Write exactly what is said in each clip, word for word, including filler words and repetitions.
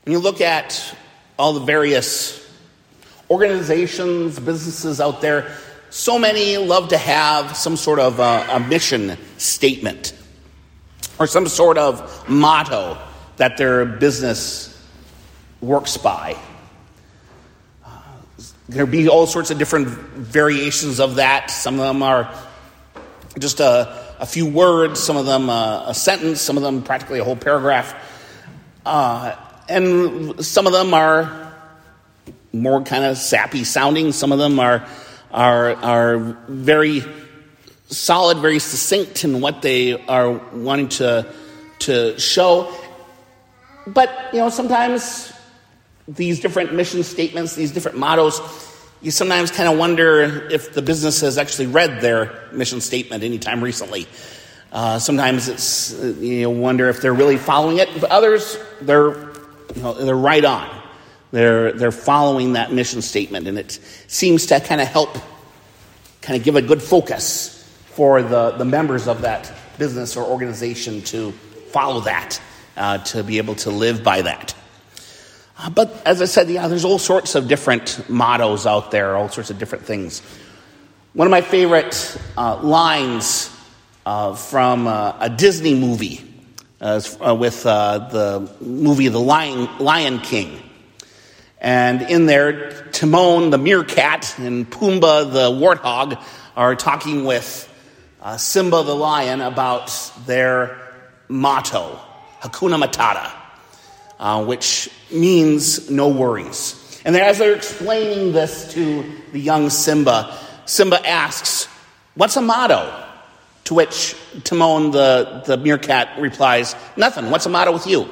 When you look at all the various organizations, businesses out there, so many love to have some sort of a, a mission statement or some sort of motto that their business works by. Uh, there'll be all sorts of different variations of that. Some of them are just a, a few words, some of them uh, a sentence, some of them practically a whole paragraph. Uh, and some of them are more kind of sappy sounding. Some of them are are are very solid, very succinct in what they are wanting to to show. But, you know, sometimes these different mission statements, these different mottos, you sometimes kind of wonder if the business has actually read their mission statement anytime recently. Uh, sometimes it's, you know, wonder if they're really following it. But others, they're, you know, they're right on. They're they're following that mission statement, and it seems to kind of help, kind of give a good focus for the, the members of that business or organization to follow that, uh, to be able to live by that. Uh, but as I said, yeah, there's all sorts of different mottos out there, all sorts of different things. One of my favorite uh, lines uh, from uh, a Disney movie uh, uh, with uh, the movie The Lion, Lion King. And in there, Timon the meerkat and Pumbaa the warthog are talking with uh, Simba the lion about their motto, Hakuna Matata, uh, which means no worries. And as they're explaining this to the young Simba, Simba asks, "What's a motto?" To which Timon the, the meerkat replies, "Nothing. What's the matter with you?"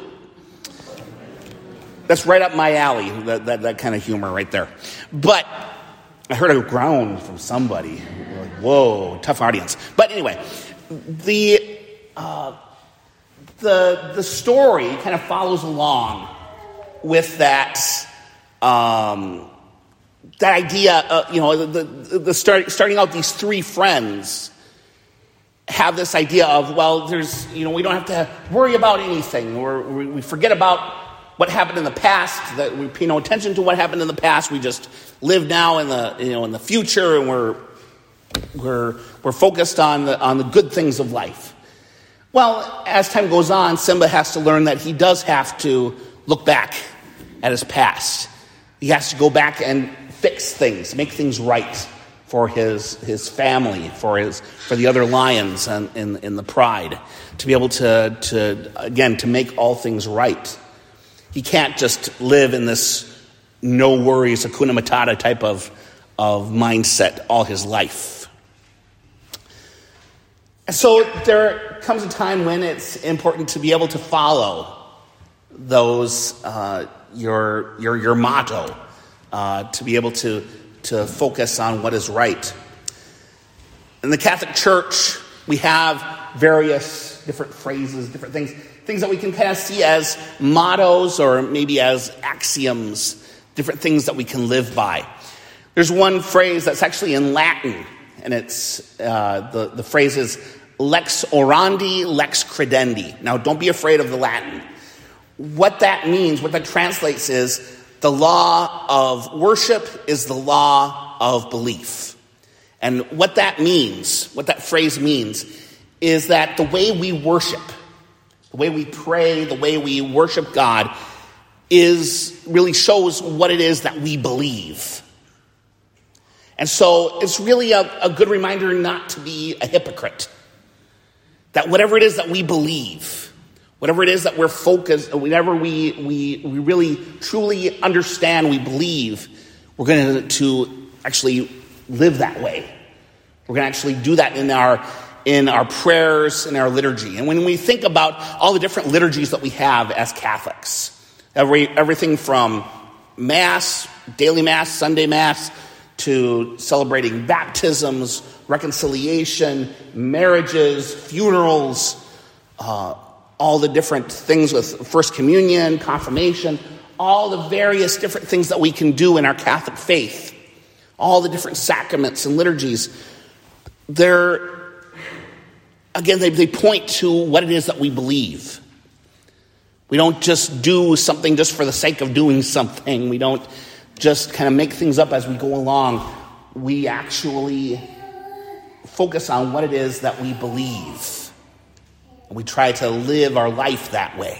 That's right up my alley, that, that, that kind of humor right there. But I heard a groan from somebody. Like, whoa, tough audience. But anyway, the uh, the the story kind of follows along with that um, that idea. Uh, you know, the the, the start, starting out, these three friends have this idea of, well, there's, you know, we don't have to worry about anything, or we, we forget about what happened in the past, that we pay no attention to what happened in the past. We just live now in the, you know, in the future, and we're we're we're focused on the on the good things of life. Well, as time goes on, Simba has to learn that he does have to look back at his past. He has to go back and fix things, make things right for his his family, for his for the other lions and in in the pride, to be able to to again to make all things right. He can't just live in this no worries, Hakuna Matata type of, of mindset all his life. And so there comes a time when it's important to be able to follow those, uh, your, your, your motto, uh, to be able to, to focus on what is right. In the Catholic Church, we have various different phrases, different things, things that we can kind of see as mottos or maybe as axioms, different things that we can live by. There's one phrase that's actually in Latin, and it's uh, the, the phrase is lex orandi, lex credendi. Now, don't be afraid of the Latin. What that means, what that translates is the law of worship is the law of belief. And what that means, what that phrase means, is that the way we worship, the way we pray, the way we worship God is really shows what it is that we believe. And so it's really a, a good reminder not to be a hypocrite. That whatever it is that we believe, whatever it is that we're focused, whatever we we, we really truly understand, we believe, we're going to actually live that way. We're going to actually do that in our in our prayers, in our liturgy. And when we think about all the different liturgies that we have as Catholics, every everything from Mass, daily Mass, Sunday Mass, to celebrating baptisms, reconciliation, marriages, funerals, uh, all the different things with First Communion, confirmation, all the various different things that we can do in our Catholic faith, all the different sacraments and liturgies, they're, again, they, they point to what it is that we believe. We don't just do something just for the sake of doing something. We don't just kind of make things up as we go along. We actually focus on what it is that we believe. And we try to live our life that way.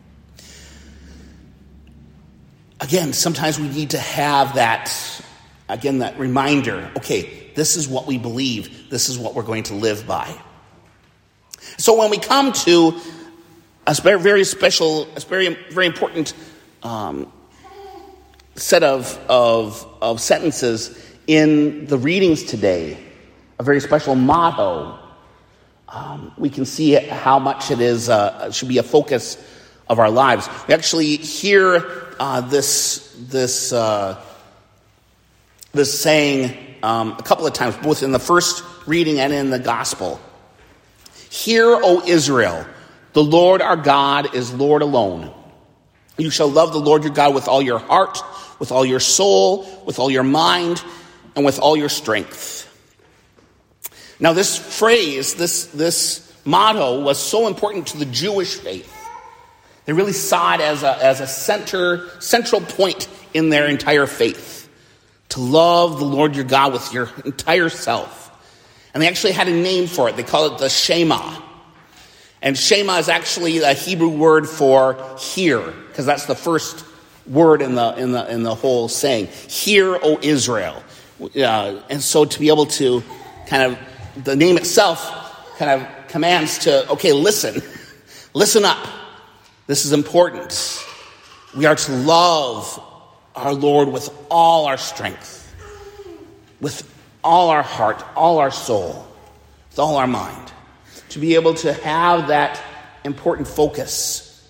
Again, sometimes we need to have that, again, that reminder. Okay, this is what we believe. This is what we're going to live by. So when we come to a very special, a very, very important um, set of, of, of sentences in the readings today, a very special motto, um, we can see how much it is uh, should be a focus of our lives. We actually hear uh, this this uh, this saying um, a couple of times, both in the first reading and in the gospel. Hear, O Israel, the Lord our God is Lord alone. You shall love the Lord your God with all your heart, with all your soul, with all your mind, and with all your strength. Now this phrase, this, this motto was so important to the Jewish faith. They really saw it as a, as a center, central point in their entire faith. To love the Lord your God with your entire self. And they actually had a name for it. They call it the Shema. And Shema is actually a Hebrew word for hear, because that's the first word in the in the in the whole saying. Hear, O Israel. Uh, and so to be able to kind of, the name itself kind of commands to, okay, listen. Listen up. This is important. We are to love our Lord with all our strength, with all our heart, all our soul, with all our mind. To be able to have that important focus.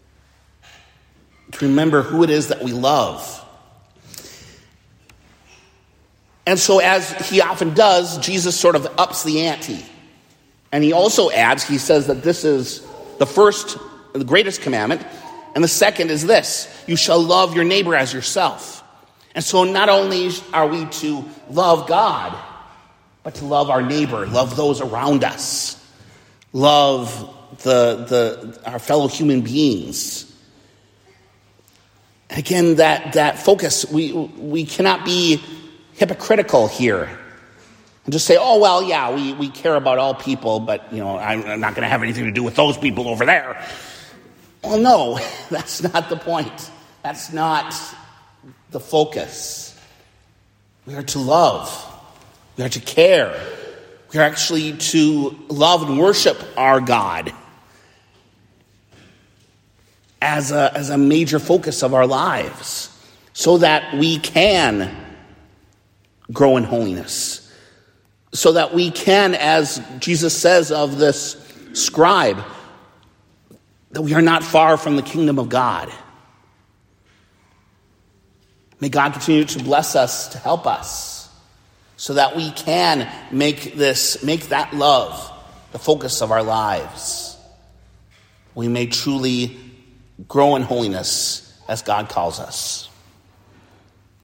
To remember who it is that we love. And so as he often does, Jesus sort of ups the ante. And he also adds, he says that this is the first, the greatest commandment. And the second is this: you shall love your neighbor as yourself. And so not only are we to love God, but to love our neighbor, love those around us, love the the our fellow human beings. Again, that that focus, we we cannot be hypocritical here and just say, oh, well, yeah, we, we care about all people, but, you know, I'm, I'm not going to have anything to do with those people over there. Well, no, that's not the point. That's not the focus. We are to love. We are to care. We are actually to love and worship our God as a, as a major focus of our lives, so that we can grow in holiness, so that we can, as Jesus says of this scribe, that we are not far from the kingdom of God. May God continue to bless us, to help us, so that we can make this, make that love the focus of our lives. We may truly grow in holiness as God calls us.